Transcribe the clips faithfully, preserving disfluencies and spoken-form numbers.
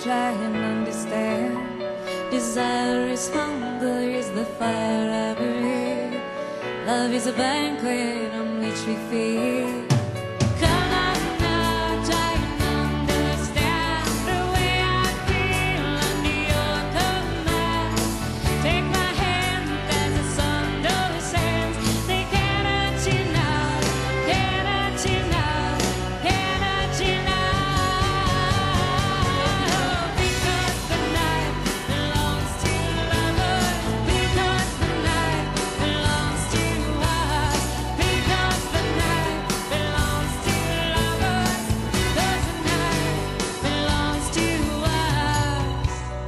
try and understand. Desire is hunger, is the fire I breathe. Love is a banquet on which we feed. Come on now, try and understand the way I feel under your command. Take my hand as the sun descends. They cannot you now, cannot you now, cannot you now. Because the night belongs to lovers. Because the night belongs to us. Because the night belongs to lovers. Because the night belongs to us.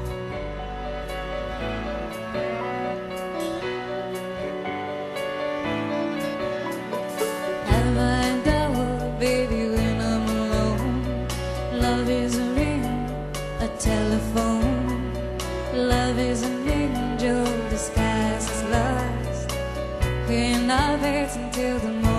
Have I doubt, baby, when I'm alone? Love is a ring, a telephone. Love is an angel disguised as lust. We're in our beds until the morning.